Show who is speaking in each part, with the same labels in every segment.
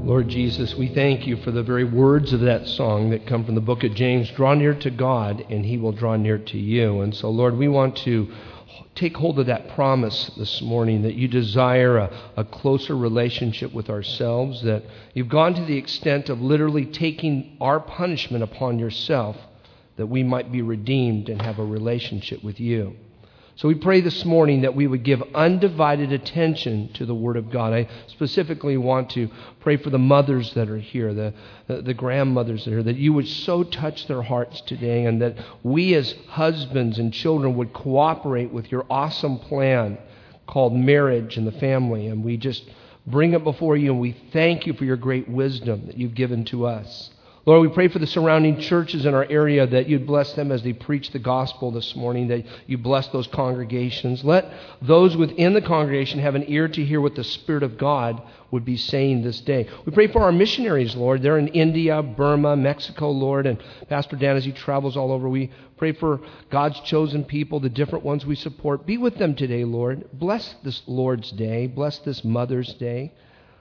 Speaker 1: Lord Jesus, we thank you for the very words of that song that come from the book of James. Draw near to God, and he will draw near to you. And so, Lord, we want to take hold of that promise this morning that you desire a closer relationship with ourselves, that you've gone to the extent of literally taking our punishment upon yourself that we might be redeemed and have a relationship with you. So we pray this morning that we would give undivided attention to the Word of God. I specifically want to pray for the mothers that are here, the grandmothers that are here, that you would so touch their hearts today, and that we as husbands and children would cooperate with your awesome plan called marriage and the family. And we just bring it before you, and we thank you for your great wisdom that you've given to us. Lord, we pray for the surrounding churches in our area, that you'd bless them as they preach the gospel this morning, that you bless those congregations. Let those within the congregation have an ear to hear what the Spirit of God would be saying this day. We pray for our missionaries, Lord. They're in India, Burma, Mexico, Lord, and Pastor Dan, as he travels all over, we pray for God's chosen people, the different ones we support. Be with them today, Lord. Bless this Lord's Day. Bless this Mother's Day.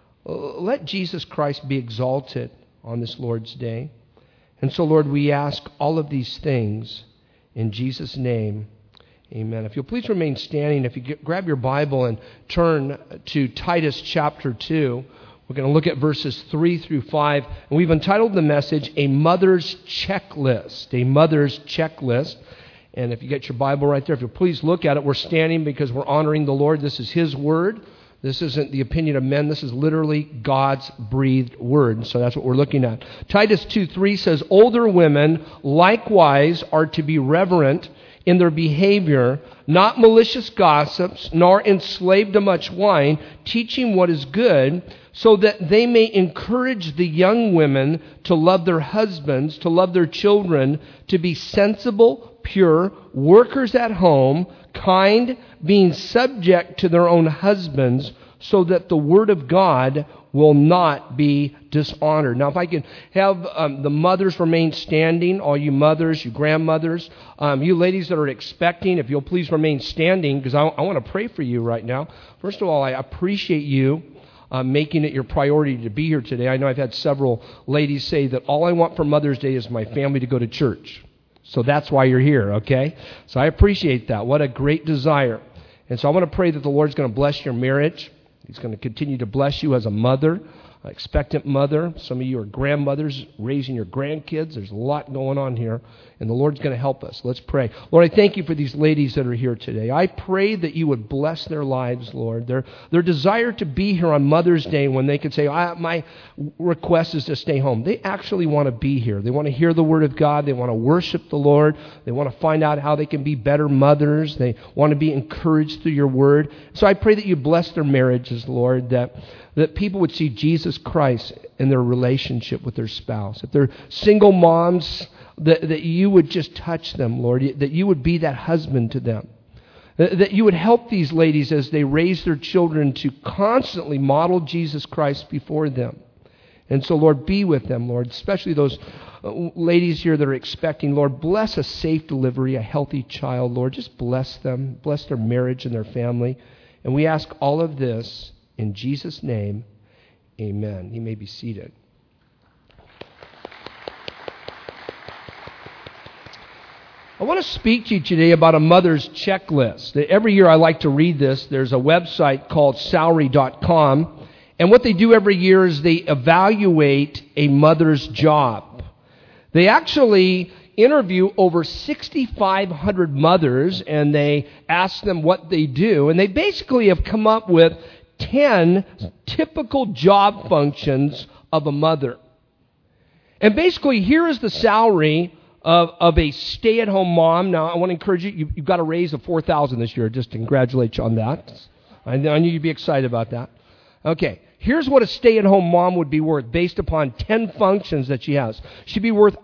Speaker 1: Let Jesus Christ be exalted on this Lord's Day. And so, Lord, we ask all of these things in Jesus' name. Amen. If you'll please remain standing, if you grab your Bible and turn to Titus chapter 2, we're going to look at verses 3 through 5. And we've entitled the message, A Mother's Checklist. A Mother's Checklist. And if you get your Bible right there, if you'll please look at it. We're standing because we're honoring the Lord. This is His Word. This isn't the opinion of men. This is literally God's breathed word. So that's what we're looking at. Titus 2:3 says, older women likewise are to be reverent in their behavior, not malicious gossips, nor enslaved to much wine, teaching what is good, so that they may encourage the young women to love their husbands, to love their children, to be sensible, pure, workers at home, kind, being subject to their own husbands, so that the word of God will not be dishonored. Now, if I can have the mothers remain standing, all you mothers, you grandmothers, you ladies that are expecting, if you'll please remain standing, because I want to pray for you right now. First of all, I appreciate you making it your priority to be here today. I know I've had several ladies say that all I want for Mother's Day is my family to go to church. So that's why you're here, okay? So I appreciate that. What a great desire. And so I want to pray that the Lord's going to bless your marriage. He's going to continue to bless you as a mother, an expectant mother. Some of you are grandmothers raising your grandkids. There's a lot going on here, and the Lord's going to help us. Let's pray. Lord, I thank you for these ladies that are here today. I pray that you would bless their lives, Lord. Their desire to be here on Mother's Day, when they can say, my request is to stay home. They actually want to be here. They want to hear the Word of God. They want to worship the Lord. They want to find out how they can be better mothers. They want to be encouraged through your Word. So I pray that you bless their marriages, Lord, that people would see Jesus Christ in their relationship with their spouse. If they're single moms, that you would just touch them, Lord, that you would be that husband to them, that you would help these ladies as they raise their children to constantly model Jesus Christ before them. And so, Lord, be with them, Lord, especially those ladies here that are expecting. Lord, bless a safe delivery, a healthy child, Lord. Just bless them, bless their marriage and their family. And we ask all of this in Jesus' name, amen. You may be seated. I want to speak to you today about a mother's checklist. Every year I like to read this. There's a website called salary.com, and what they do every year is they evaluate a mother's job. They actually interview over 6,500 mothers, and they ask them what they do, and they basically have come up with 10 typical job functions of a mother. And basically, here is the salary of a stay-at-home mom. Now, I want to encourage you, you've got a raise of $4,000 this year. Just to congratulate you on that. I knew you'd be excited about that. Okay, here's what a stay-at-home mom would be worth based upon 10 functions that she has. She'd be worth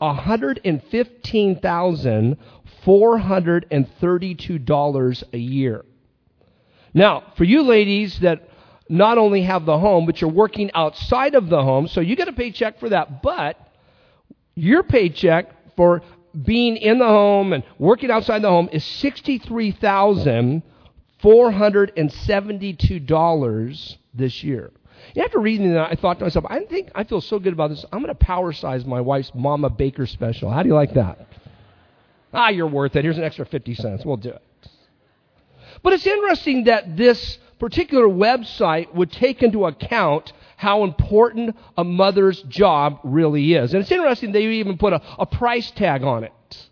Speaker 1: $115,432 a year. Now, for you ladies that not only have the home, but you're working outside of the home, so you get a paycheck for that, but your paycheck for being in the home and working outside the home is $63,472 this year. after reading that, I thought to myself, I feel so good about this. I'm going to power size my wife's Mama Baker special. How do you like that? You're worth it. Here's an extra 50 cents. We'll do it. But it's interesting that this particular website would take into account how important a mother's job really is. And it's interesting they even put a price tag on it.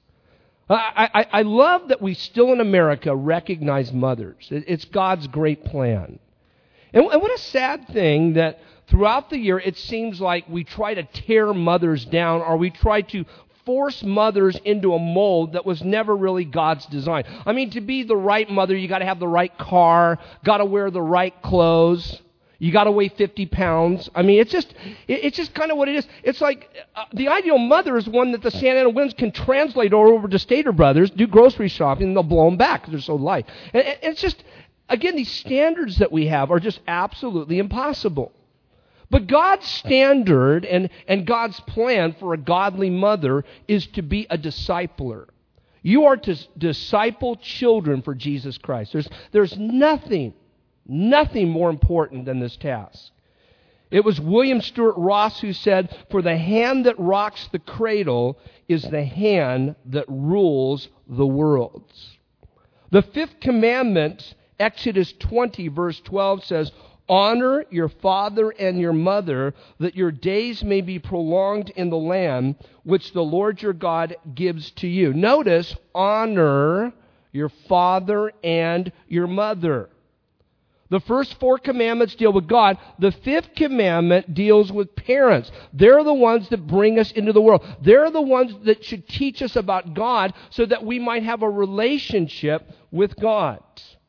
Speaker 1: I love that we still in America recognize mothers. It's God's great plan. And what a sad thing that throughout the year it seems like we try to tear mothers down, or we try to force mothers into a mold that was never really God's design. I mean, to be the right mother, you got to have the right car, got to wear the right clothes, you got to weigh 50 pounds. I mean, it's just kind of what it is. It's like the ideal mother is one that the Santa Ana winds can translate over to Stater Brothers, do grocery shopping, and they'll blow them back because they're so light. And it's just, again, these standards that we have are just absolutely impossible. But God's standard and God's plan for a godly mother is to be a discipler. You are to disciple children for Jesus Christ. There's nothing more important than this task. It was William Stuart Ross who said, "For the hand that rocks the cradle is the hand that rules the worlds." The fifth commandment, Exodus 20, verse 12 says, "Honor your father and your mother, that your days may be prolonged in the land which the Lord your God gives to you." Notice, honor your father and your mother. The first four commandments deal with God. The fifth commandment deals with parents. They're the ones that bring us into the world. They're the ones that should teach us about God so that we might have a relationship with God.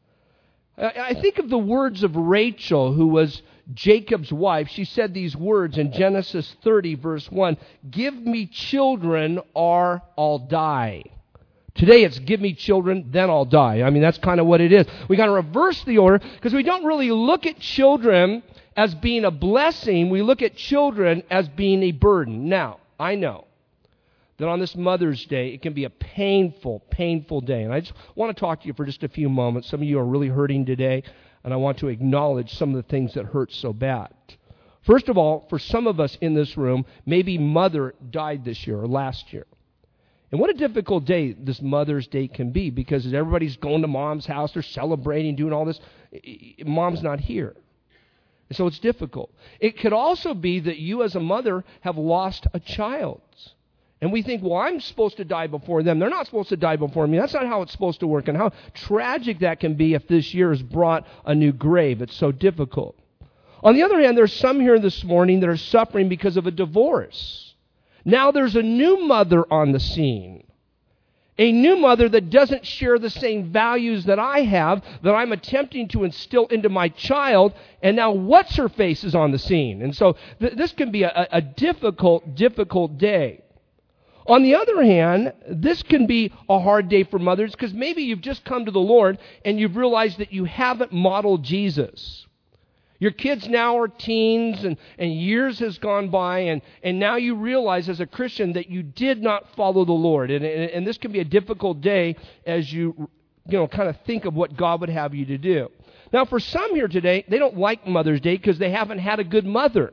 Speaker 1: I think of the words of Rachel, who was Jacob's wife. She said these words in Genesis 30, verse 1, "Give me children or I'll die." Today it's "give me children, then I'll die." I mean, that's kind of what it is. We got to reverse the order because we don't really look at children as being a blessing. We look at children as being a burden. Now, I know that on this Mother's Day, it can be a painful, painful day. And I just want to talk to you for just a few moments. Some of you are really hurting today, and I want to acknowledge some of the things that hurt so bad. First of all, for some of us in this room, maybe mother died this year or last year. And what a difficult day this Mother's Day can be, because everybody's going to mom's house, they're celebrating, doing all this. Mom's not here. And so it's difficult. It could also be that you as a mother have lost a child. And we think, well, I'm supposed to die before them. They're not supposed to die before me. That's not how it's supposed to work. And how tragic that can be if this year has brought a new grave. It's so difficult. On the other hand, there's some here this morning that are suffering because of a divorce. Now there's a new mother on the scene. A new mother that doesn't share the same values that I have, that I'm attempting to instill into my child, and now what's-her-face is on the scene. And so this can be a difficult, difficult day. On the other hand, this can be a hard day for mothers because maybe you've just come to the Lord and you've realized that you haven't modeled Jesus. Your kids now are teens and years has gone by and now you realize as a Christian that you did not follow the Lord. And this can be a difficult day as you kind of think of what God would have you to do. Now for some here today, they don't like Mother's Day because they haven't had a good mother.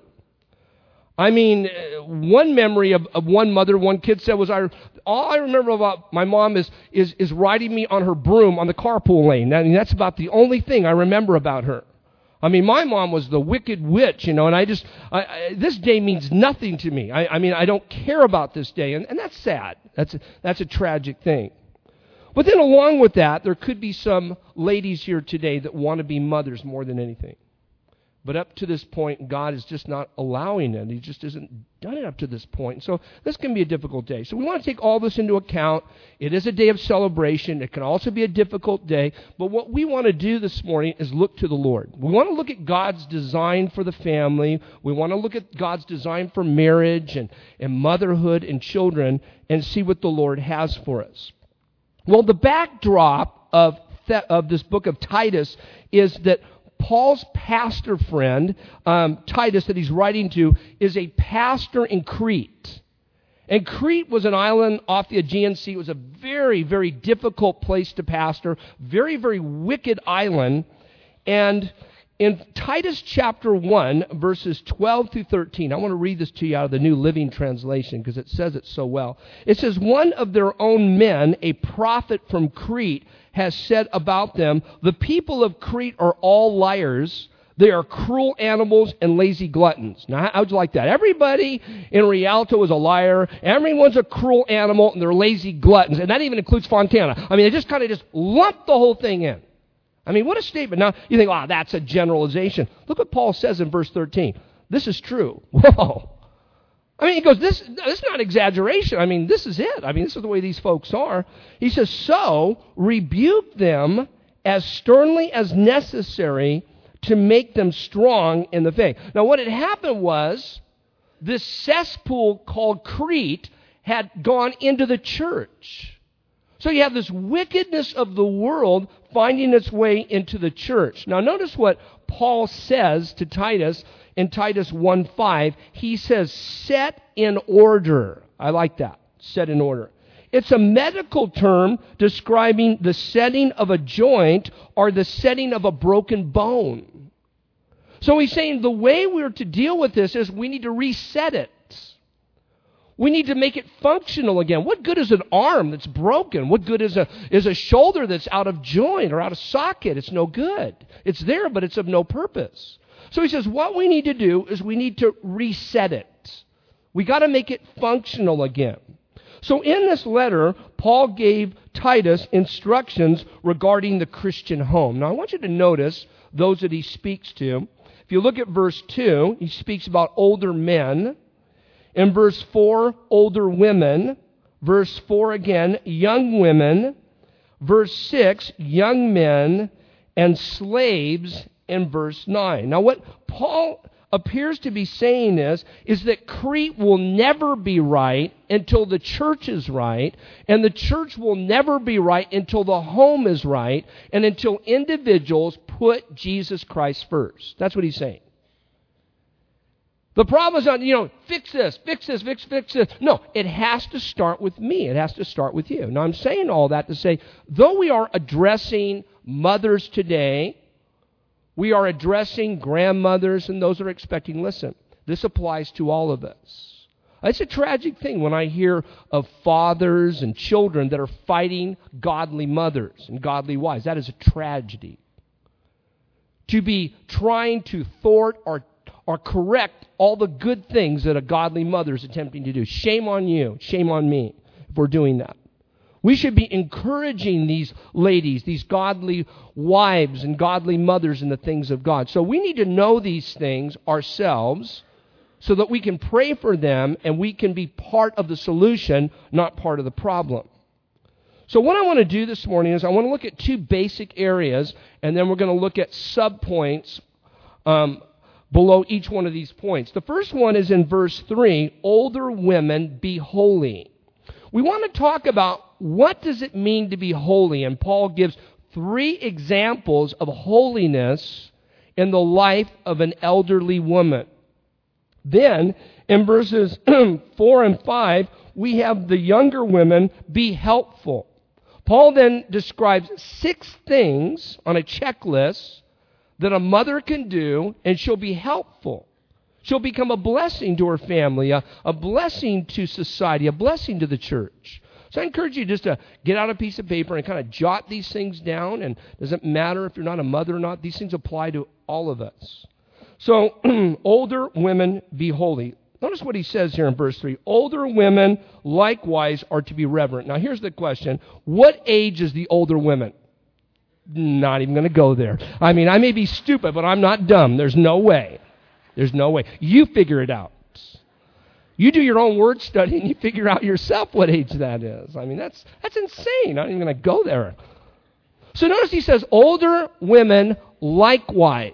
Speaker 1: I mean, one memory of one mother, one kid said was, all I remember about my mom is riding me on her broom on the carpool lane. I mean, that's about the only thing I remember about her. I mean, my mom was the wicked witch, and this day means nothing to me. I mean, I don't care about this day, and that's sad. That's a tragic thing. But then along with that, there could be some ladies here today that want to be mothers more than anything. But up to this point, God is just not allowing it. He just isn't done it up to this point. So this can be a difficult day. So we want to take all this into account. It is a day of celebration. It can also be a difficult day. But what we want to do this morning is look to the Lord. We want to look at God's design for the family. We want to look at God's design for marriage and motherhood and children and see what the Lord has for us. Well, the backdrop of this book of Titus is that Paul's pastor friend, Titus, that he's writing to, is a pastor in Crete. And Crete was an island off the Aegean Sea. It was a very, very difficult place to pastor, very, very wicked island. And in Titus chapter 1, verses 12 through 13, I want to read this to you out of the New Living Translation because it says it so well. It says, one of their own men, a prophet from Crete, has said about them, the people of Crete are all liars. They are cruel animals and lazy gluttons. Now, how'd you like that? Everybody in Rialto is a liar. Everyone's a cruel animal, and they're lazy gluttons. And that even includes Fontana. I mean, they just kind of lump the whole thing in. I mean, what a statement. Now, you think, wow, that's a generalization. Look what Paul says in verse 13. This is true. Whoa. I mean, he goes, this is not exaggeration. I mean, this is it. I mean, this is the way these folks are. He says, so rebuke them as sternly as necessary to make them strong in the faith. Now, what had happened was this cesspool called Crete had gone into the church. So you have this wickedness of the world finding its way into the church. Now, notice what Paul says to Titus in Titus 1:5. He says, set in order. I like that, set in order. It's a medical term describing the setting of a joint or the setting of a broken bone. So he's saying the way we're to deal with this is we need to reset it. We need to make it functional again. What good is an arm that's broken? What good is a shoulder that's out of joint or out of socket? It's no good. It's there, but it's of no purpose. So he says what we need to do is we need to reset it. We got to make it functional again. So in this letter, Paul gave Titus instructions regarding the Christian home. Now I want you to notice those that he speaks to. If you look at verse 2, he speaks about older men. In verse 4, older women. Verse 4 again, young women. Verse 6, young men and slaves in verse 9. Now what Paul appears to be saying is that Crete will never be right until the church is right, and the church will never be right until the home is right, and until individuals put Jesus Christ first. That's what he's saying. The problem is not, fix this. No, it has to start with me. It has to start with you. Now, I'm saying all that to say, though we are addressing mothers today, we are addressing grandmothers and those that are expecting, listen, this applies to all of us. It's a tragic thing when I hear of fathers and children that are fighting godly mothers and godly wives. That is a tragedy. To be trying to thwart or correct all the good things that a godly mother is attempting to do. Shame on you. Shame on me if we're doing that. We should be encouraging these ladies, these godly wives and godly mothers in the things of God. So we need to know these things ourselves so that we can pray for them and we can be part of the solution, not part of the problem. So what I want to do this morning is I want to look at two basic areas, and then we're going to look at subpoints below each one of these points. The first one is in verse 3, older women be holy. We want to talk about what does it mean to be holy, and Paul gives 3 examples of holiness in the life of an elderly woman. Then, in verses 4 and 5, we have the younger women be helpful. Paul then describes 6 things on a checklist that a mother can do, and she'll be helpful. She'll become a blessing to her family, a blessing to society, a blessing to the church. So I encourage you just to get out a piece of paper and kind of jot these things down. And it doesn't matter if you're not a mother or not. These things apply to all of us. So older women be holy. Notice what he says here in verse 3. Older women likewise are to be reverent. Now here's the question. What age is the older women? Not even going to go there. I mean, I may be stupid, but I'm not dumb. There's no way. There's no way. You figure it out. You do your own word study and you figure out yourself what age that is. I mean, that's insane. I'm not even going to go there. So notice he says, older women likewise.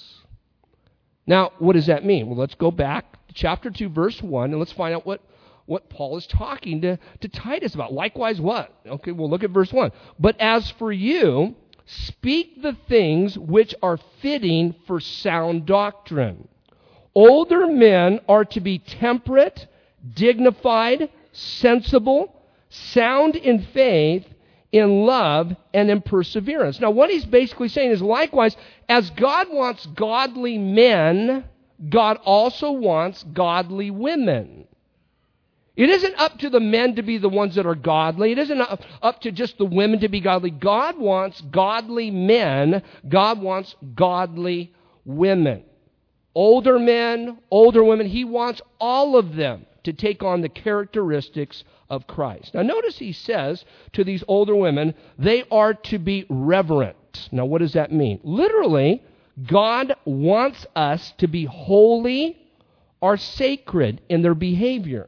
Speaker 1: Now, what does that mean? Well, let's go back to chapter 2, verse 1, and let's find out what Paul is talking to Titus about. Likewise what? Okay, we'll look at verse 1. But as for you, speak the things which are fitting for sound doctrine. Older men are to be temperate, dignified, sensible, sound in faith, in love and in perseverance. Now, what he's basically saying is, likewise, as God wants godly men, God also wants godly women. It isn't up to the men to be the ones that are godly. It isn't up to just the women to be godly. God wants godly men. God wants godly women. Older men, older women. He wants all of them to take on the characteristics of Christ. Now notice he says to these older women, they are to be reverent. Now what does that mean? Literally, God wants us to be holy or sacred in their behavior.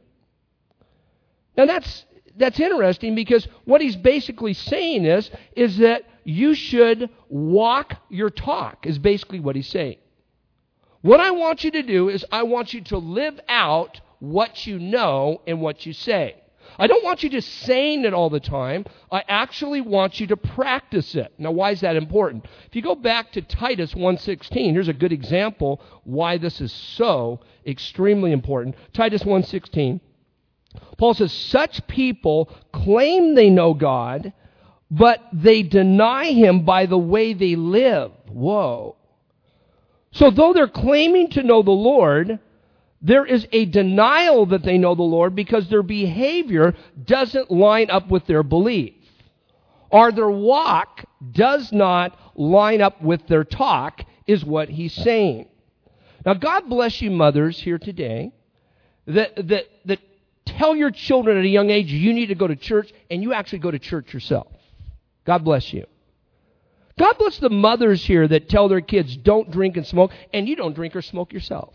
Speaker 1: Now that's interesting, because what he's basically saying is that you should walk your talk, is basically what he's saying. What I want you to do is I want you to live out what you know and what you say. I don't want you just saying it all the time. I actually want you to practice it. Now, why is that important? If you go back to Titus 1:16, here's a good example why this is so extremely important. Titus 1:16. Paul says, such people claim they know God, but they deny Him by the way they live. Whoa. So though they're claiming to know the Lord, there is a denial that they know the Lord because their behavior doesn't line up with their belief. Or their walk does not line up with their talk, is what he's saying. Now, God bless you mothers here today that tell your children at a young age you need to go to church, and you actually go to church yourself. God bless you. God bless the mothers here that tell their kids don't drink and smoke, and you don't drink or smoke yourself.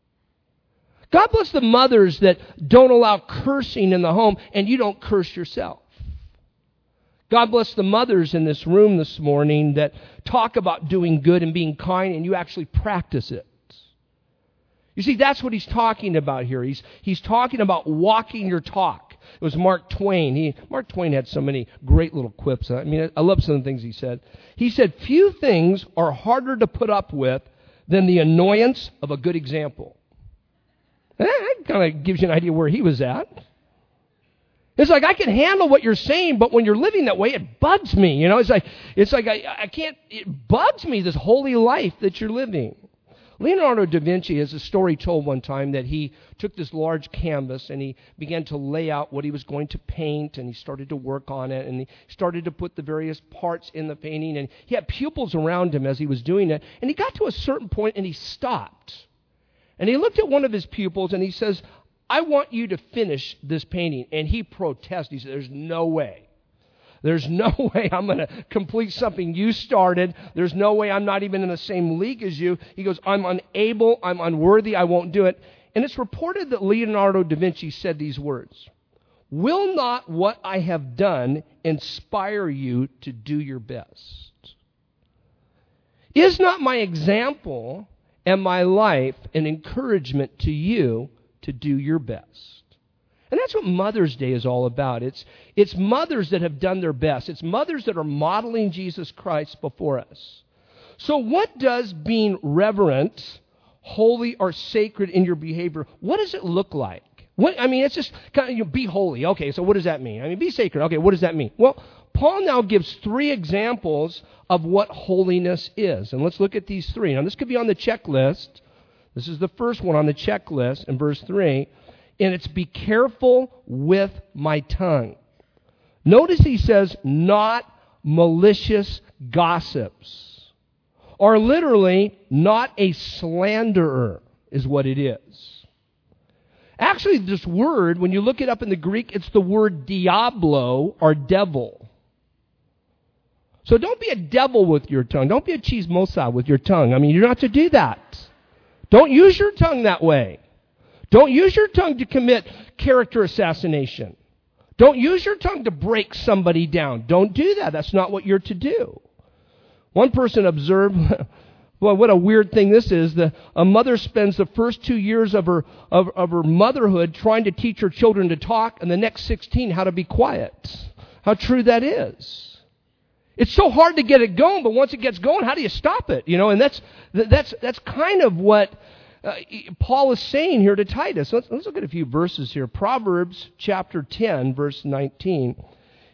Speaker 1: God bless the mothers that don't allow cursing in the home, and you don't curse yourself. God bless the mothers in this room this morning that talk about doing good and being kind, and you actually practice it. You see, that's what he's talking about here. He's talking about walking your talk. It was Mark Twain. Mark Twain had so many great little quips. I mean, I love some of the things he said. He said, few things are harder to put up with than the annoyance of a good example. That kind of gives you an idea where he was at. It's like, I can handle what you're saying, but when you're living that way, it bugs me. You know, it's like I can't, it bugs me, this holy life that you're living. Leonardo da Vinci has a story told one time that he took this large canvas and he began to lay out what he was going to paint, and he started to work on it, and he started to put the various parts in the painting, and he had pupils around him as he was doing it, and he got to a certain point and he stopped. And he looked at one of his pupils and he says, I want you to finish this painting. And he protested. He said, there's no way. There's no way I'm going to complete something you started. There's no way I'm not even in the same league as you. He goes, I'm unable, I'm unworthy, I won't do it. And it's reported that Leonardo da Vinci said these words, will not what I have done inspire you to do your best? Is not my example and my life an encouragement to you to do your best? And that's what Mother's Day is all about. It's mothers that have done their best. It's mothers that are modeling Jesus Christ before us. So what does being reverent, holy, or sacred in your behavior, what does it look like? It's just kind of, be holy. Okay, so what does that mean? Be sacred. Okay, what does that mean? Well, Paul now gives 3 examples of what holiness is. And let's look at these 3. Now, this could be on the checklist. This is the first one on the checklist in verse 3. And it's be careful with my tongue. Notice he says, not malicious gossips. Or literally, not a slanderer is what it is. Actually, this word, when you look it up in the Greek, it's the word diablo or devil. So don't be a devil with your tongue. Don't be a chismosa with your tongue. You're not to do that. Don't use your tongue that way. Don't use your tongue to commit character assassination. Don't use your tongue to break somebody down. Don't do that. That's not what you're to do. One person observed, well, what a weird thing this is. A mother spends the first 2 years of her motherhood trying to teach her children to talk, and the next 16 how to be quiet. How true that is. It's so hard to get it going, but once it gets going, how do you stop it? And that's kind of what Paul is saying here to Titus. Let's look at a few verses here. Proverbs chapter 10, verse 19.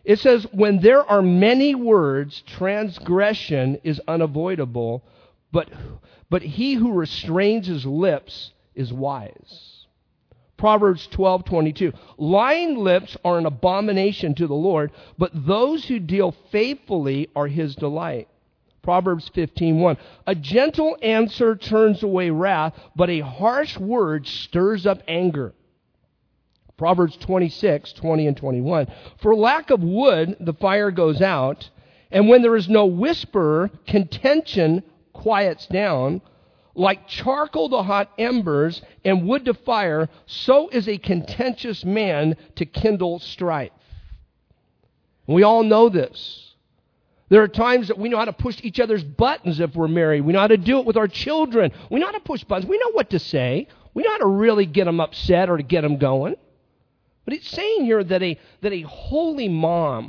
Speaker 1: It says, when there are many words, transgression is unavoidable, but he who restrains his lips is wise. Proverbs 12:22. Lying lips are an abomination to the Lord, but those who deal faithfully are his delight. Proverbs 15:1. A gentle answer turns away wrath, but a harsh word stirs up anger. Proverbs 26:20 and 21. For lack of wood, the fire goes out, and when there is no whisperer, contention quiets down. Like charcoal to hot embers and wood to fire, so is a contentious man to kindle strife. We all know this. There are times that we know how to push each other's buttons if we're married. We know how to do it with our children. We know how to push buttons. We know what to say. We know how to really get them upset or to get them going. But it's saying here that a holy mom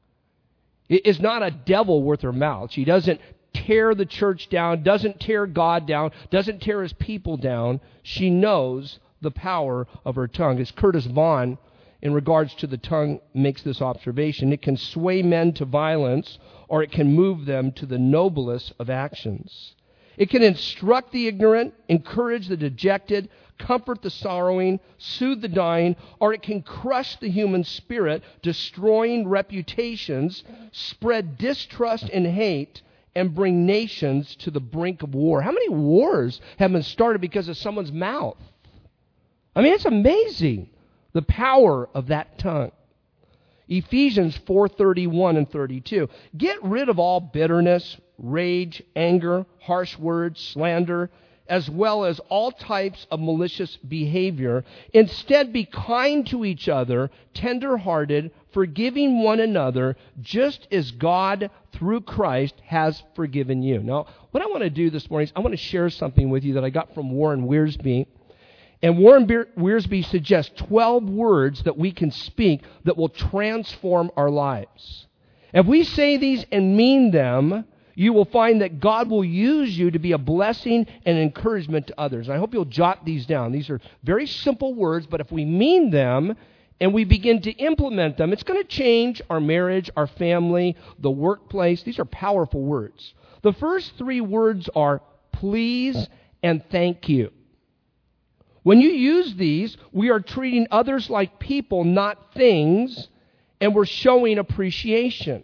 Speaker 1: is not a devil worth her mouth. She doesn't tear the church down, doesn't tear God down, doesn't tear his people down. She knows the power of her tongue. As Curtis Vaughan, in regards to the tongue, makes this observation, it can sway men to violence, or it can move them to the noblest of actions. It can instruct the ignorant, encourage the dejected, comfort the sorrowing, soothe the dying, or it can crush the human spirit, destroying reputations, spread distrust and hate, and bring nations to the brink of war. How many wars have been started because of someone's mouth? I mean, it's amazing, the power of that tongue. Ephesians 4:31 and 32. Get rid of all bitterness, rage, anger, harsh words, slander, as well as all types of malicious behavior. Instead, be kind to each other, tender-hearted, forgiving one another, just as God, through Christ, has forgiven you. Now, what I want to do this morning is I want to share something with you that I got from Warren Wiersbe. And Warren Wiersbe suggests 12 words that we can speak that will transform our lives. If we say these and mean them, you will find that God will use you to be a blessing and encouragement to others. And I hope you'll jot these down. These are very simple words, but if we mean them and we begin to implement them, it's going to change our marriage, our family, the workplace. These are powerful words. The first 3 words are please and thank you. When you use these, we are treating others like people, not things, and we're showing appreciation.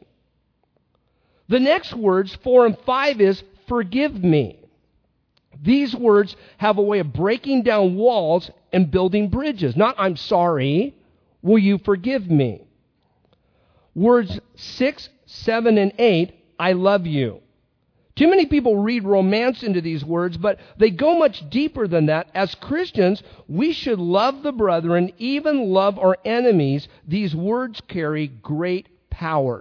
Speaker 1: The next words, 4 and 5, is forgive me. These words have a way of breaking down walls and building bridges. Not I'm sorry, will you forgive me? Words 6, 7, and 8, I love you. Too many people read romance into these words, but they go much deeper than that. As Christians, we should love the brethren, even love our enemies. These words carry great power.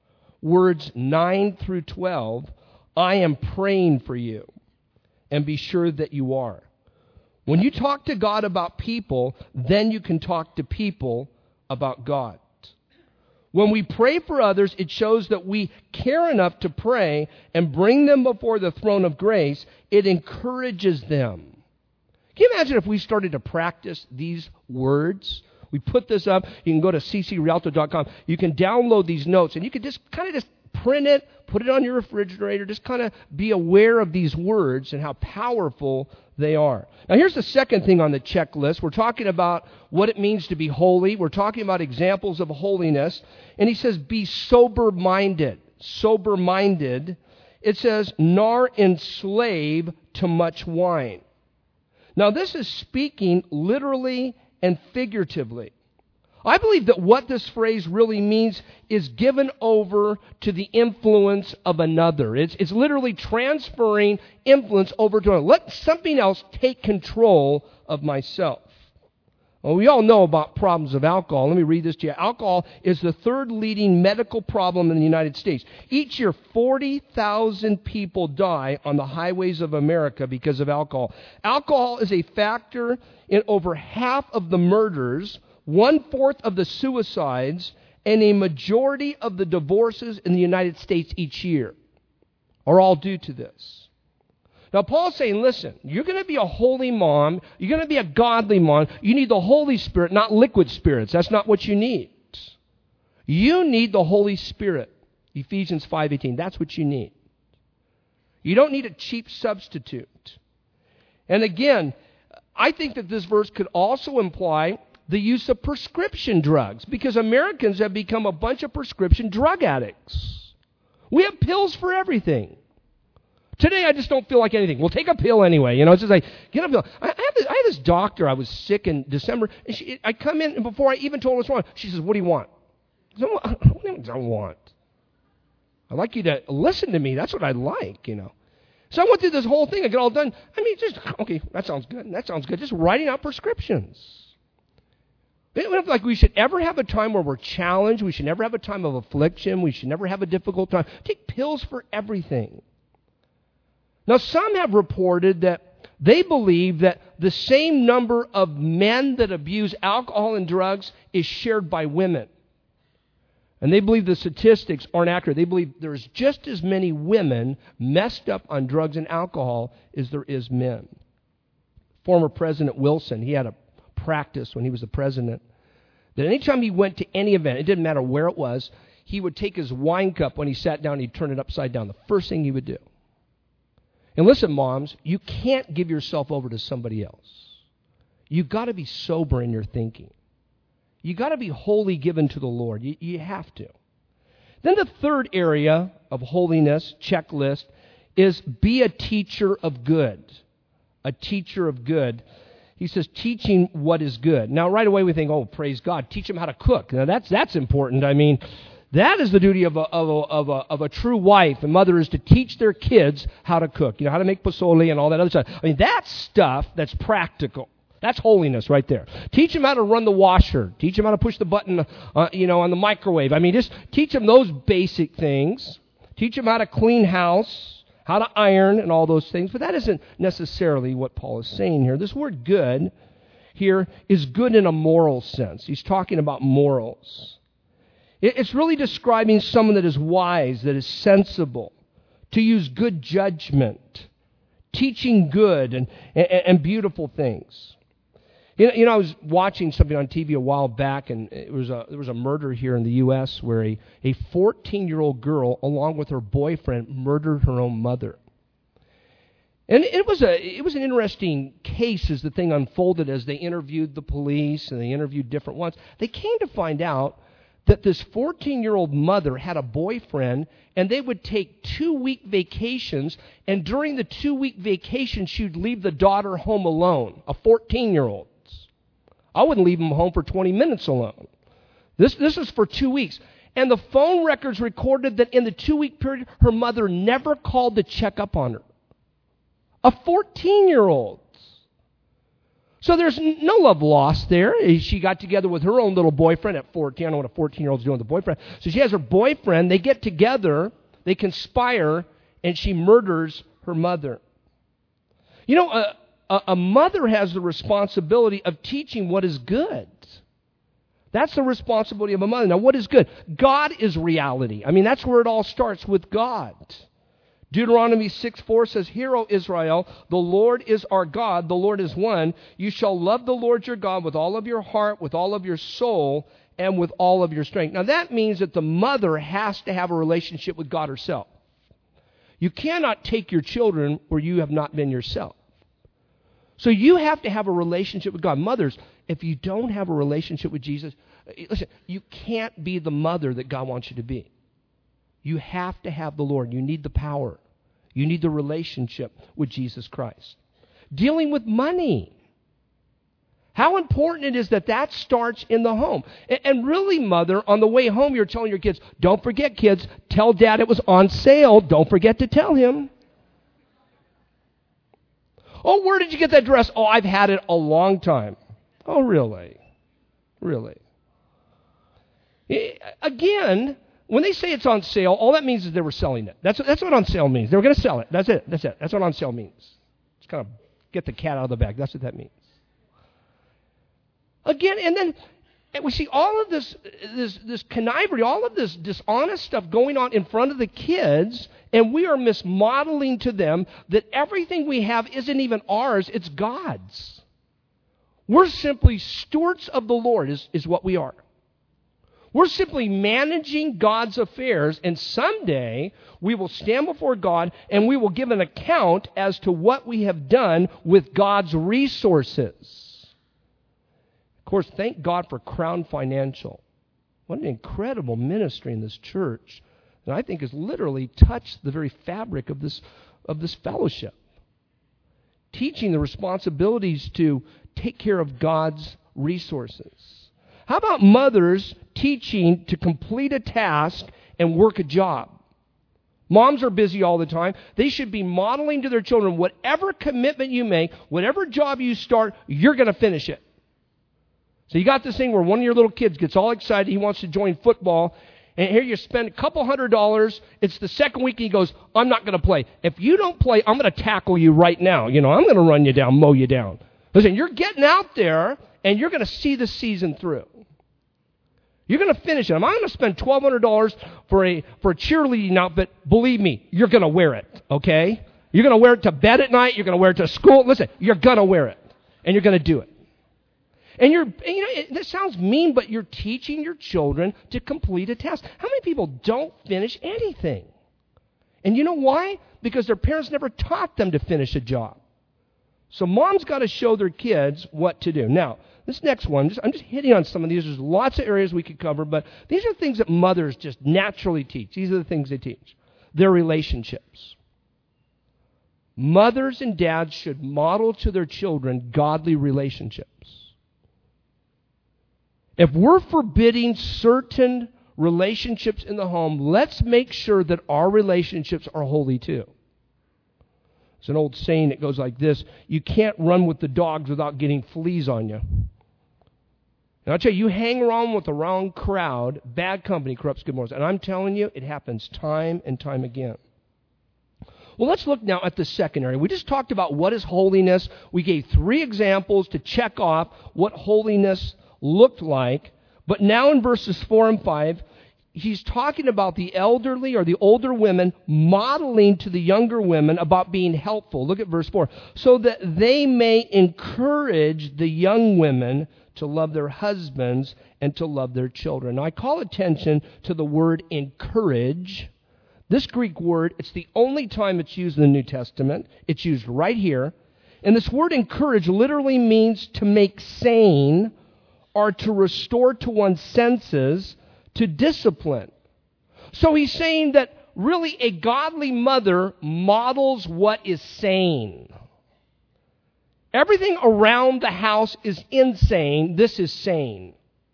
Speaker 1: Words 9 through 12, I am praying for you, and be sure that you are. When you talk to God about people, then you can talk to people about God. When we pray for others, it shows that we care enough to pray and bring them before the throne of grace. It encourages them. Can you imagine if we started to practice these words? We put this up. You can go to ccrialto.com. You can download these notes, and you can just kind of just print it, put it on your refrigerator, just kind of be aware of these words and how powerful they are. Now, here's the second thing on the checklist. We're talking about what it means to be holy. We're talking about examples of holiness. And he says, be sober-minded. Sober-minded. It says, nor enslave to much wine. Now, this is speaking literally and figuratively. I believe that what this phrase really means is given over to the influence of another. It's literally transferring influence over to another. Let something else take control of myself. Well, we all know about problems of alcohol. Let me read this to you. Alcohol is the 3rd leading medical problem in the United States. Each year, 40,000 people die on the highways of America because of alcohol. Alcohol is a factor in over half of the murders, 1/4 of the suicides, and a majority of the divorces in the United States each year are all due to this. Now, Paul's saying, listen, you're going to be a holy mom. You're going to be a godly mom. You need the Holy Spirit, not liquid spirits. That's not what you need. You need the Holy Spirit. Ephesians 5:18. That's what you need. You don't need a cheap substitute. And again, I think that this verse could also imply the use of prescription drugs, because Americans have become a bunch of prescription drug addicts. We have pills for everything. Today, I just don't feel like anything. We'll take a pill anyway. It's just like, get a pill. I had this doctor. I was sick in December. And I come in, and before I even told her what's wrong, she says, what do you want? I said, what do I want? I'd like you to listen to me. That's what I like, So I went through this whole thing. I got all done. Okay, that sounds good. That sounds good. Just writing out prescriptions. We don't like we should ever have a time where we're challenged. We should never have a time of affliction. We should never have a difficult time. Take pills for everything. Now, some have reported that they believe that the same number of men that abuse alcohol and drugs is shared by women. And they believe the statistics aren't accurate. They believe there's just as many women messed up on drugs and alcohol as there is men. Former President Wilson, he had a practice when he was the president that anytime he went to any event, it didn't matter where it was, he would take his wine cup when he sat down, he'd turn it upside down. The first thing he would do. And listen, moms, you can't give yourself over to somebody else. You've got to be sober in your thinking. You've got to be wholly given to the Lord. You have to. Then the third area of holiness, checklist, is be a teacher of good. A teacher of good. He says, teaching what is good. Now, right away we think, oh, praise God, teach them how to cook. Now, that's important. That is the duty of a true wife and mother, is to teach their kids how to cook. How to make pozole and all that other stuff. That's stuff that's practical. That's holiness right there. Teach them how to run the washer. Teach them how to push the button, on the microwave. Just teach them those basic things. Teach them how to clean house, how to iron, and all those things. But that isn't necessarily what Paul is saying here. This word good here is good in a moral sense. He's talking about morals. It's really describing someone that is wise, that is sensible, to use good judgment, teaching good and beautiful things. I was watching something on TV a while back, and there was a murder here in the U.S. where a 14-year-old girl, along with her boyfriend, murdered her own mother. And it was an interesting case as the thing unfolded, as they interviewed the police and they interviewed different ones. They came to find out that this 14-year-old mother had a boyfriend, and they would take 2-week vacations, and during the 2-week vacation, she would leave the daughter home alone, a 14-year-old. I wouldn't leave him home for 20 minutes alone. This is for 2 weeks. And the phone records recorded that in the 2-week period, her mother never called to check up on her. A 14-year-old. So there's no love lost there. She got together with her own little boyfriend at 14. I don't know what a 14-year-old's doing with a boyfriend. So she has her boyfriend. They get together. They conspire. And she murders her mother. A mother has the responsibility of teaching what is good. That's the responsibility of a mother. Now, what is good? God is reality. That's where it all starts, with God. Deuteronomy 6:4 says, "Hear, O Israel, the Lord is our God, the Lord is one. You shall love the Lord your God with all of your heart, with all of your soul, and with all of your strength." Now, that means that the mother has to have a relationship with God herself. You cannot take your children where you have not been yourself. So you have to have a relationship with God. Mothers, if you don't have a relationship with Jesus, listen, you can't be the mother that God wants you to be. You have to have the Lord. You need the power. You need the relationship with Jesus Christ. Dealing with money. How important it is that starts in the home. And really, mother, on the way home, you're telling your kids, don't forget, kids, tell Dad it was on sale. Don't forget to tell him. Oh, where did you get that dress? Oh, I've had it a long time. Oh, really? Really? Again, when they say it's on sale, all that means is they were selling it. That's what on sale means. They were going to sell it. That's it. That's what on sale means. Just kind of get the cat out of the bag. That's what that means. Again, and then we see all of this connivery, all of this dishonest stuff going on in front of the kids, and we are mismodeling to them that everything we have isn't even ours, it's God's. We're simply stewards of the Lord is what we are. We're simply managing God's affairs, and someday we will stand before God and we will give an account as to what we have done with God's resources. Of course, thank God for Crown Financial. What an incredible ministry in this church that I think has literally touched the very fabric of this fellowship. Teaching the responsibilities to take care of God's resources. How about mothers teaching to complete a task and work a job? Moms are busy all the time. They should be modeling to their children, whatever commitment you make, whatever job you start, you're going to finish it. So you got this thing where one of your little kids gets all excited. He wants to join football. And here you spend a couple $100. It's the second week he goes, I'm not going to play. If you don't play, I'm going to tackle you right now. I'm going to run you down, mow you down. Listen, you're getting out there and you're going to see the season through. You're going to finish it. I'm going to spend $1,200 for a cheerleading outfit. Believe me, you're going to wear it, okay? You're going to wear it to bed at night. You're going to wear it to school. Listen, you're going to wear it, and you're going to do it. And this sounds mean, but you're teaching your children to complete a task. How many people don't finish anything? And you know why? Because their parents never taught them to finish a job. So mom's got to show their kids what to do. Now, this next one, I'm just hitting on some of these. There's lots of areas we could cover, but these are things that mothers just naturally teach. These are the things they teach. Their relationships. Mothers and dads should model to their children godly relationships. If we're forbidding certain relationships in the home, let's make sure that our relationships are holy too. It's an old saying that goes like this: you can't run with the dogs without getting fleas on you. And I'll tell you, you hang around with the wrong crowd, bad company corrupts good morals. And I'm telling you, it happens time and time again. Well, let's look now at the second area. We just talked about what is holiness. We gave 3 examples to check off what holiness looked like. But now in verses 4 and 5, he's talking about the elderly or the older women modeling to the younger women about being helpful. Look at verse 4. So that they may encourage the young women to love their husbands and to love their children. Now, I call attention to the word encourage. This Greek word, it's the only time it's used in the New Testament. It's used right here. And this word encourage literally means to make sane or to restore to one's senses, to discipline. So he's saying that really a godly mother models what is sane. Everything around the house is insane. This is sane.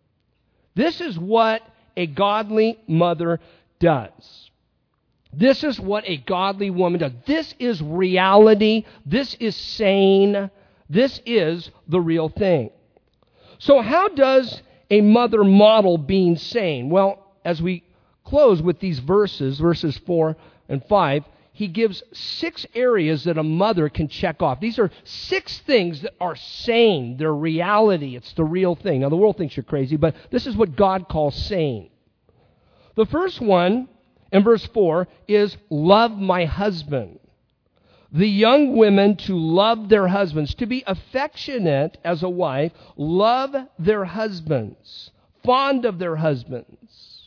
Speaker 1: This is what a godly mother does. This is what a godly woman does. This is reality. This is sane. This is the real thing. So how does a mother model being sane? Well, as we close with these verses 4 and 5, he gives 6 areas that a mother can check off. These are 6 things that are sane. They're reality. It's the real thing. Now, the world thinks you're crazy, but this is what God calls sane. The first one, in verse 4, is love my husband. The young women to love their husbands, to be affectionate as a wife, love their husbands, fond of their husbands.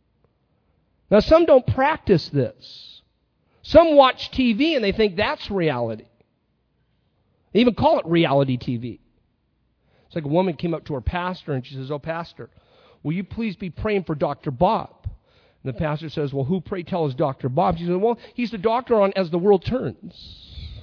Speaker 1: Now, some don't practice this. Some watch TV and they think that's reality. They even call it reality TV. It's like a woman came up to her pastor and she says, "Oh, pastor, will you please be praying for Dr. Bob?" And the pastor says, "Well, who, pray tell, is Dr. Bob?" She says, "Well, he's the doctor on As the World Turns."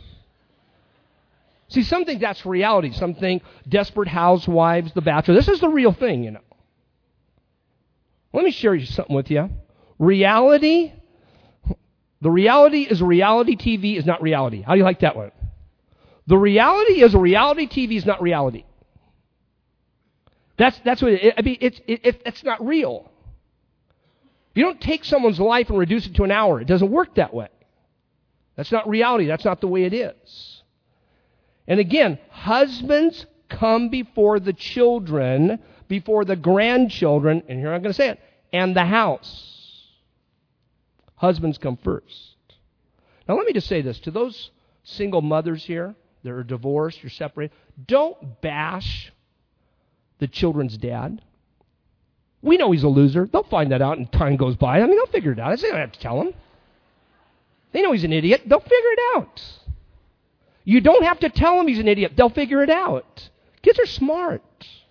Speaker 1: See, some think that's reality. Some think Desperate Housewives, The Bachelor. This is the real thing, you know. Let me share something with you. Reality, the reality is reality TV is not reality. How do you like that one? The reality is reality TV is not reality. That's what it's not real. You don't take someone's life and reduce it to an hour. It doesn't work that way. That's not reality. That's not the way it is. And again, husbands come before the children, before the grandchildren, and here I'm going to say it, and the house. Husbands come first. Now let me just say this. To those single mothers here that are divorced, you're separated, don't bash the children's dad. We know he's a loser. They'll find that out and time goes by. I mean, they'll figure it out. They don't have to tell him. They know he's an idiot. They'll figure it out. You don't have to tell them he's an idiot. They'll figure it out. Kids are smart.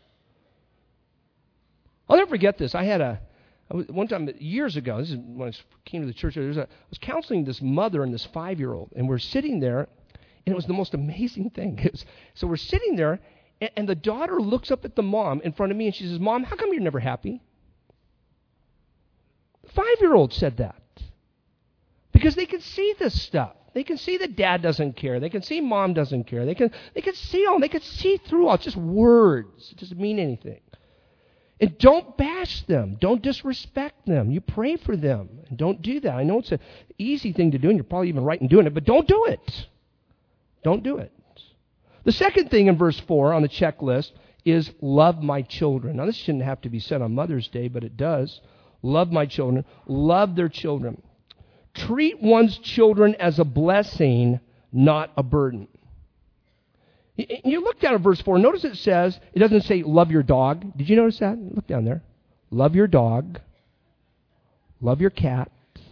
Speaker 1: I'll never forget this. One time, years ago, this is when I came to the church, I was counseling this mother and this 5-year-old, and we're sitting there, and it was the most amazing thing. So we're sitting there, and the daughter looks up at the mom in front of me, and she says, Mom, how come you're never happy? The 5-year-old said that. Because they can see this stuff. They can see that dad doesn't care. They can see mom doesn't care. They can see all. They can see through all. It's just words. It doesn't mean anything. And don't bash them. Don't disrespect them. You pray for them. And don't do that. I know it's an easy thing to do, and you're probably even right in doing it, but don't do it. Don't do it. The second thing in verse 4 on the checklist is love my children. Now, this shouldn't have to be said on Mother's Day, but it does. Love my children. Love their children. Treat one's children as a blessing, not a burden. You look down at verse 4. Notice it doesn't say love your dog. Did you notice that? Look down there. Love your dog. Love your cat.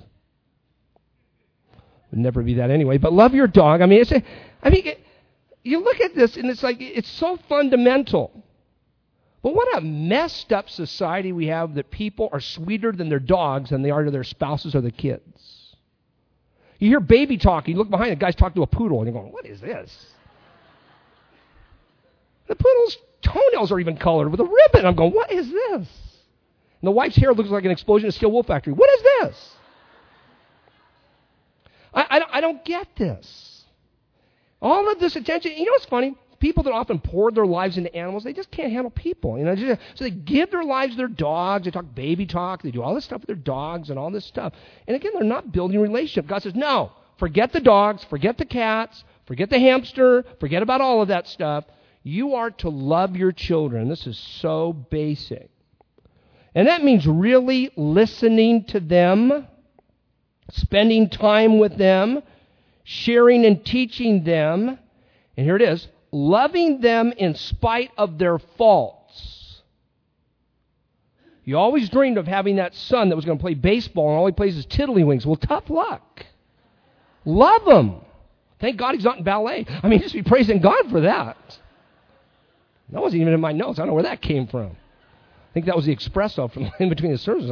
Speaker 1: Would never be that anyway, but love your dog. You look at this and it's like, it's so fundamental. But what a messed up society we have that people are sweeter than their dogs than they are to their spouses or their kids. You hear baby talk, you look behind, the guy's talking to a poodle, and you're going, what is this? The poodle's toenails are even colored with a ribbon. I'm going, what is this? And the wife's hair looks like an explosion at Steel Wool Factory. What is this? I don't get this. All of this attention. You know what's funny? People that often pour their lives into animals, they just can't handle people. So they give their lives to their dogs. They talk baby talk. They do all this stuff with their dogs and all this stuff. And again, they're not building a relationship. God says, no, forget the dogs, forget the cats, forget the hamster, forget about all of that stuff. You are to love your children. This is so basic. And that means really listening to them, spending time with them, sharing and teaching them. And here it is, loving them in spite of their faults. You always dreamed of having that son that was going to play baseball and all he plays is tiddlywinks. Well, tough luck. Love him. Thank God he's not in ballet. Just be praising God for that. That wasn't even in my notes. I don't know where that came from. I think that was the espresso from in between the services.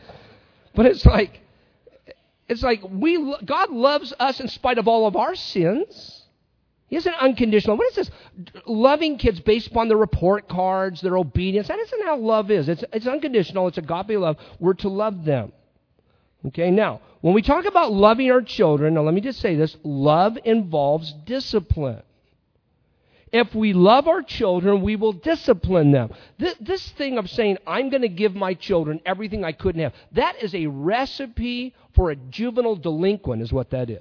Speaker 1: God loves us in spite of all of our sins. He isn't unconditional. What is this? Loving kids based upon their report cards, their obedience. That isn't how love is. It's unconditional. It's agape love. We're to love them. Okay, now, when we talk about loving our children, now let me just say this. Love involves discipline. If we love our children, we will discipline them. This thing of saying, I'm going to give my children everything I couldn't have, that is a recipe for a juvenile delinquent is what that is.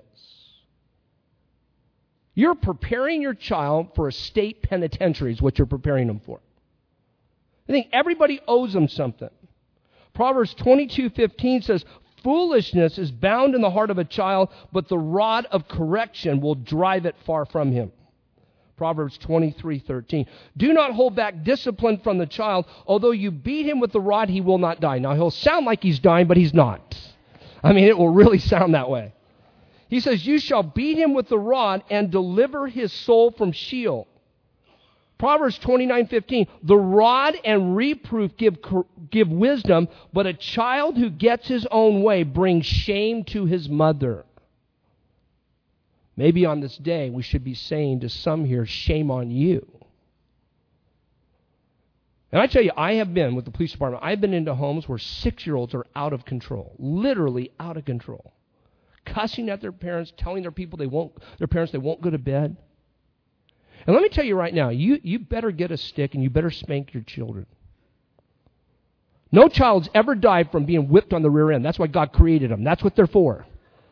Speaker 1: You're preparing your child for a state penitentiary is what you're preparing them for. I think everybody owes them something. Proverbs 22:15 says, foolishness is bound in the heart of a child, but the rod of correction will drive it far from him. Proverbs 23:13. Do not hold back discipline from the child. Although you beat him with the rod, he will not die. Now, he'll sound like he's dying, but he's not. It will really sound that way. He says, you shall beat him with the rod and deliver his soul from Sheol. Proverbs 29:15. The rod and reproof give wisdom, but a child who gets his own way brings shame to his mother. Maybe on this day, we should be saying to some here, shame on you. And I tell you, I have been with the police department, I've been into homes where 6-year-olds are out of control, literally out of control, cussing at their parents, telling their parents they won't go to bed. And let me tell you right now, you better get a stick and you better spank your children. No child's ever died from being whipped on the rear end. That's why God created them. That's what they're for.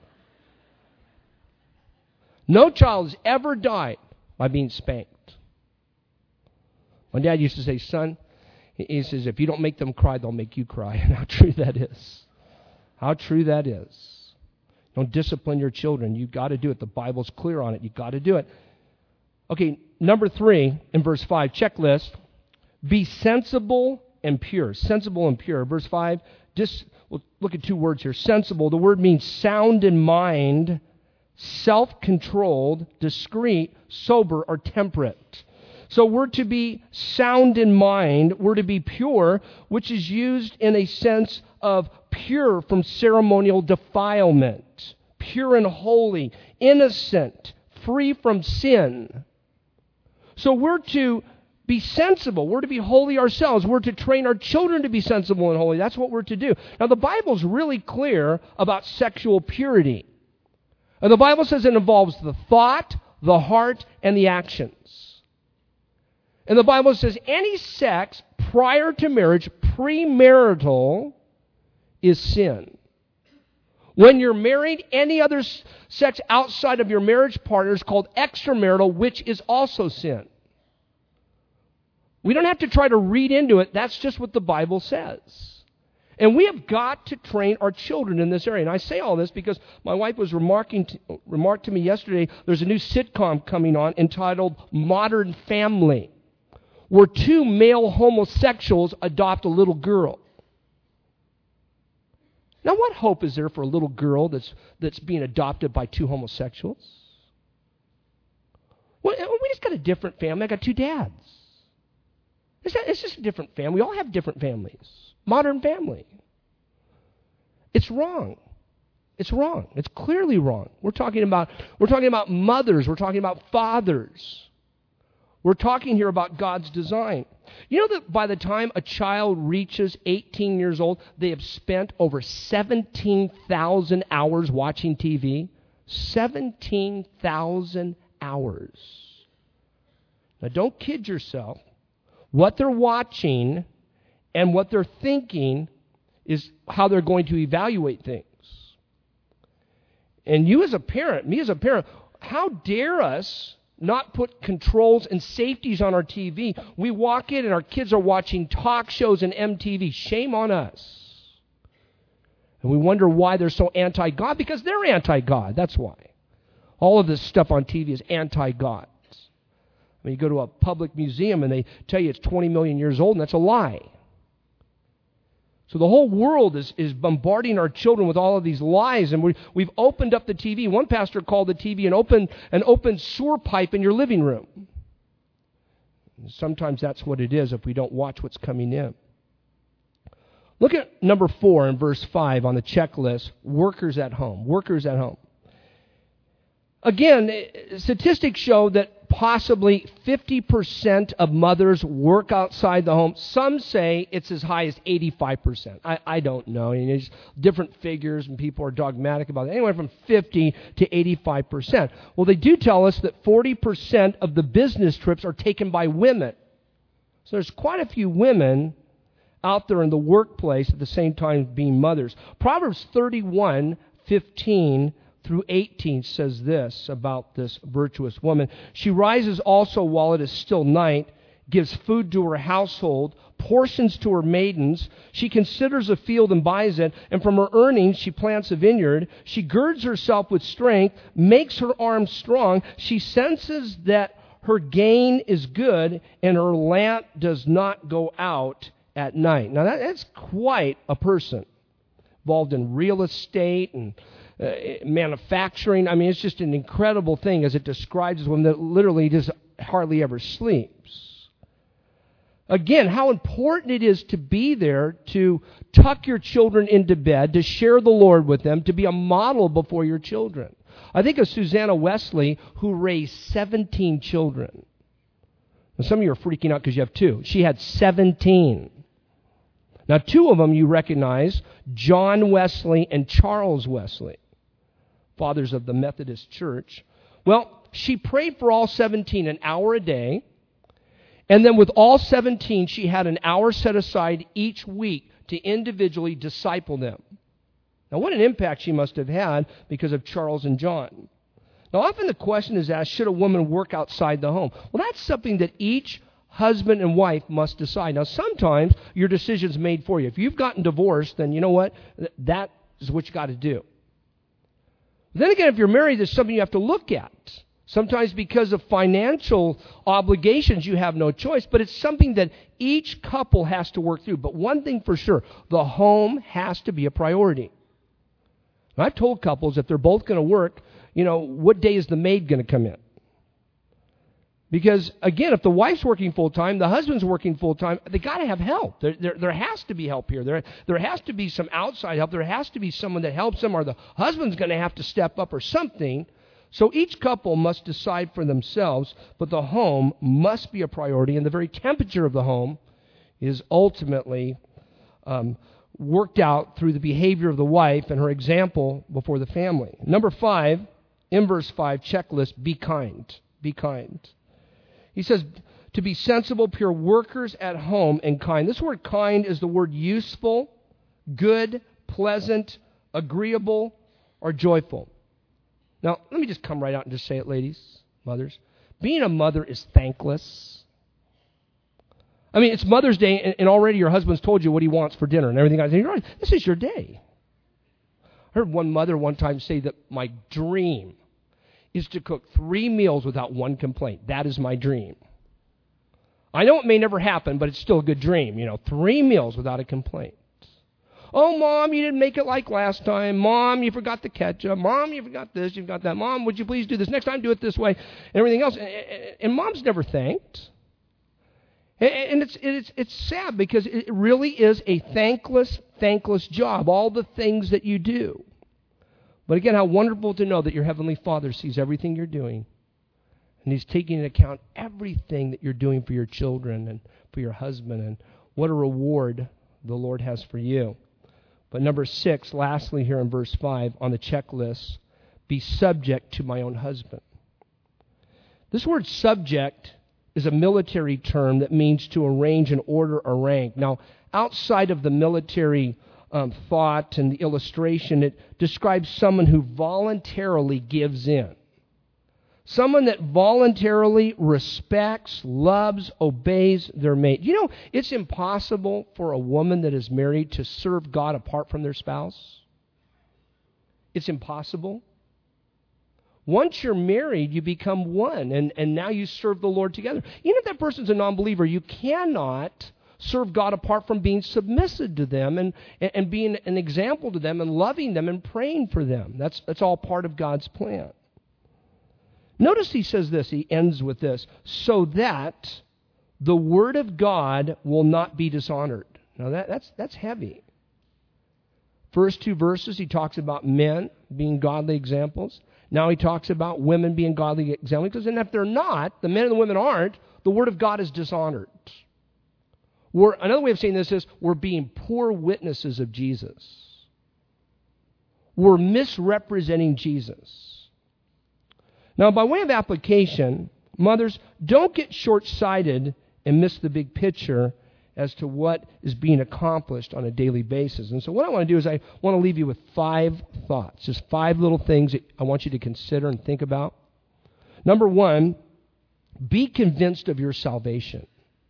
Speaker 1: No child has ever died by being spanked. My dad used to say, son, he says, if you don't make them cry, they'll make you cry. And how true that is. How true that is. Don't discipline your children. You've got to do it. The Bible's clear on it. You've got to do it. Okay, number 3 in verse 5, checklist. Be sensible and pure. Sensible and pure. Verse 5, we'll look at two words here. Sensible, the word means sound in mind, self-controlled, discreet, sober, or temperate. So we're to be sound in mind, we're to be pure, which is used in a sense of pure from ceremonial defilement, pure and holy, innocent, free from sin. So we're to be sensible. We're to be holy ourselves. We're to train our children to be sensible and holy. That's what we're to do. Now, the Bible's really clear about sexual purity. And the Bible says it involves the thought, the heart, and the actions. And the Bible says any sex prior to marriage, premarital, is sin. When you're married, any other sex outside of your marriage partner is called extramarital, which is also sin. We don't have to try to read into it. That's just what the Bible says. And we have got to train our children in this area. And I say all this because my wife was remarked to me yesterday, there's a new sitcom coming on entitled Modern Family, where two male homosexuals adopt a little girl. Now, what hope is there for a little girl that's being adopted by two homosexuals? Well, we just got a different family. I got two dads. It's just a different family. We all have different families. Modern family. It's wrong. It's wrong. It's clearly wrong. We're talking about mothers. We're talking about fathers. We're talking here about God's design. You know that by the time a child reaches 18 years old, they have spent over 17,000 hours watching TV? 17,000 hours. Now, don't kid yourself. What they're watching and what they're thinking is how they're going to evaluate things. And you as a parent, me as a parent, how dare us not put controls and safeties on our TV? We walk in and our kids are watching talk shows and MTV. Shame on us. And we wonder why they're so anti-God, because they're anti-God. That's why. All of this stuff on TV is anti-God. I mean, you go to a public museum and they tell you it's 20 million years old, and that's a lie. So the whole world is bombarding our children with all of these lies, and we've opened up the TV. One pastor called the TV an open sewer pipe in your living room. And sometimes that's what it is if we don't watch what's coming in. Look at number 4 in verse 5 on the checklist, workers at home. Workers at home. Again, statistics show that possibly 50% of mothers work outside the home. Some say it's as high as 85%. I don't know. And there's different figures, and people are dogmatic about it. Anywhere from 50 to 85%. Well, they do tell us that 40% of the business trips are taken by women. So there's quite a few women out there in the workplace at the same time being mothers. Proverbs 31:15 through 18 says this about this virtuous woman. She rises also while it is still night, gives food to her household, portions to her maidens. She considers a field and buys it, and from her earnings she plants a vineyard. She girds herself with strength, makes her arms strong. She senses that her gain is good, and her lamp does not go out at night. Now that's quite a person involved in real estate and manufacturing. I mean, it's just an incredible thing as it describes one that literally just hardly ever sleeps. Again, how important it is to be there, to tuck your children into bed, to share the Lord with them, to be a model before your children. I think of Susanna Wesley, who raised 17 children. Now, some of you are freaking out because you have 2. She had 17. Now, 2 of them you recognize, John Wesley and Charles Wesley, fathers of the Methodist Church. Well, she prayed for all 17 an hour a day, and then with all 17, she had an hour set aside each week to individually disciple them. Now, what an impact she must have had because of Charles and John. Now, often the question is asked, should a woman work outside the home? Well, that's something that each husband and wife must decide. Now, sometimes your decision's made for you. If you've gotten divorced, then you know what? That is what you got to do. Then again, if you're married, there's something you have to look at. Sometimes because of financial obligations, you have no choice, but it's something that each couple has to work through. But one thing for sure, the home has to be a priority. And I've told couples if they're both going to work, what day is the maid going to come in? Because, again, if the wife's working full-time, the husband's working full-time, they got to have help. There has to be help here. There has to be some outside help. There has to be someone that helps them, or the husband's going to have to step up or something. So each couple must decide for themselves, but the home must be a priority, and the very temperature of the home is ultimately worked out through the behavior of the wife and her example before the family. Number 5, in verse 5, checklist, be kind. Be kind. He says to be sensible, pure workers at home and kind. This word kind is the word useful, good, pleasant, agreeable, or joyful. Now, let me just come right out and just say it, ladies, mothers. Being a mother is thankless. I mean, it's Mother's Day, and already your husband's told you what he wants for dinner and everything. I think, right, this is your day. I heard one mother one time say that my dream is to cook 3 meals without one complaint. That is my dream. I know it may never happen, but it's still a good dream. 3 meals without a complaint. Oh, Mom, you didn't make it like last time. Mom, you forgot the ketchup. Mom, you forgot this, you forgot that. Mom, would you please do this? Next time, do it this way. And everything else. And Mom's never thanked. And it's sad because it really is a thankless job, all the things that you do. But again, how wonderful to know that your Heavenly Father sees everything you're doing. And He's taking into account everything that you're doing for your children and for your husband. And what a reward the Lord has for you. But number 6, lastly here in verse 5, on the checklist, be subject to my own husband. This word subject is a military term that means to arrange and order or rank. Now, outside of the military thought and the illustration, it describes someone who voluntarily gives in. Someone that voluntarily respects, loves, obeys their mate. It's impossible for a woman that is married to serve God apart from their spouse. It's impossible. Once you're married, you become one, and now you serve the Lord together. Even if that person's a non-believer, you cannot serve God apart from being submissive to them and being an example to them and loving them and praying for them. That's all part of God's plan. Notice he says this, he ends with this, so that the word of God will not be dishonored. Now that's heavy. First 2 verses, he talks about men being godly examples. Now he talks about women being godly examples. And if they're not, the men and the women aren't, the word of God is dishonored. Another way of saying this is we're being poor witnesses of Jesus. We're misrepresenting Jesus. Now, by way of application, mothers, don't get short-sighted and miss the big picture as to what is being accomplished on a daily basis. And so what I want to do is I want to leave you with 5 thoughts, just 5 little things that I want you to consider and think about. Number 1, be convinced of your salvation.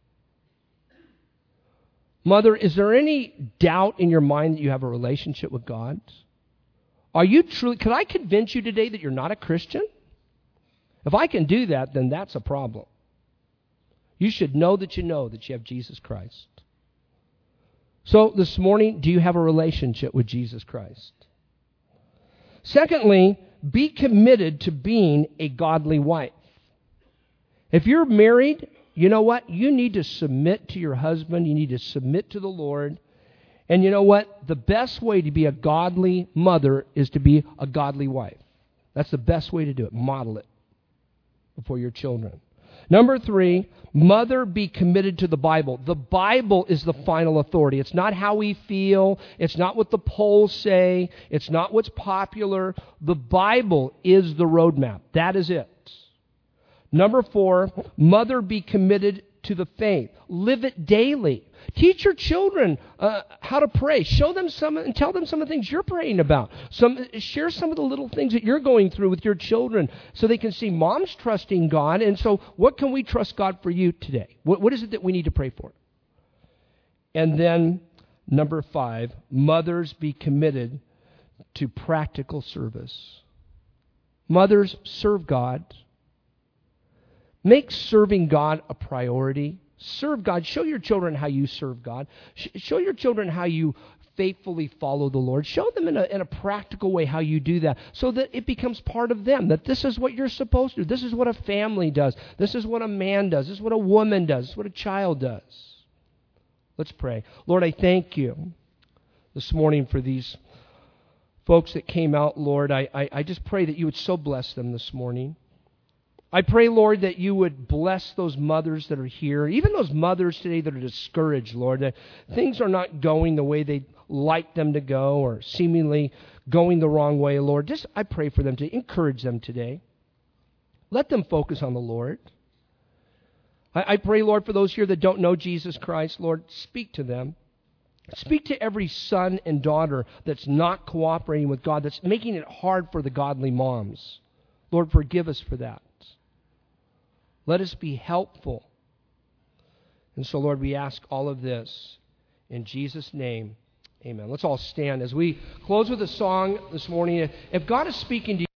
Speaker 1: Mother, is there any doubt in your mind that you have a relationship with God? Could I convince you today that you're not a Christian? If I can do that, then that's a problem. You should know that you have Jesus Christ. So this morning, do you have a relationship with Jesus Christ? Secondly, be committed to being a godly wife. If you're married, you know what? You need to submit to your husband. You need to submit to the Lord. And you know what? The best way to be a godly mother is to be a godly wife. That's the best way to do it. Model it before your children. Number 3, mother, be committed to the Bible. The Bible is the final authority. It's not how we feel. It's not what the polls say. It's not what's popular. The Bible is the roadmap. That is it. Number 4, mother, be committed to the faith. Live it daily. Teach your children how to pray. Show them some and tell them some of the things you're praying about. Share some of the little things that you're going through with your children so they can see mom's trusting God. And so what can we trust God for you today? What is it that we need to pray for? And then number 5, mothers, be committed to practical service. Mothers, serve God. Make serving God a priority. Serve God. Show your children how you serve God. Show your children how you faithfully follow the Lord. Show them in a practical way how you do that so that it becomes part of them, that this is what you're supposed to do. This is what a family does. This is what a man does. This is what a woman does. This is what a child does. Let's pray. Lord, I thank you this morning for these folks that came out, Lord. I just pray that you would so bless them this morning. I pray, Lord, that you would bless those mothers that are here, even those mothers today that are discouraged, Lord, that things are not going the way they'd like them to go or seemingly going the wrong way, Lord. Just I pray for them to encourage them today. Let them focus on the Lord. I pray, Lord, for those here that don't know Jesus Christ, Lord, speak to them. Speak to every son and daughter that's not cooperating with God, that's making it hard for the godly moms. Lord, forgive us for that. Let us be helpful. And so, Lord, we ask all of this in Jesus' name. Amen. Let's all stand as we close with a song this morning. If God is speaking to you,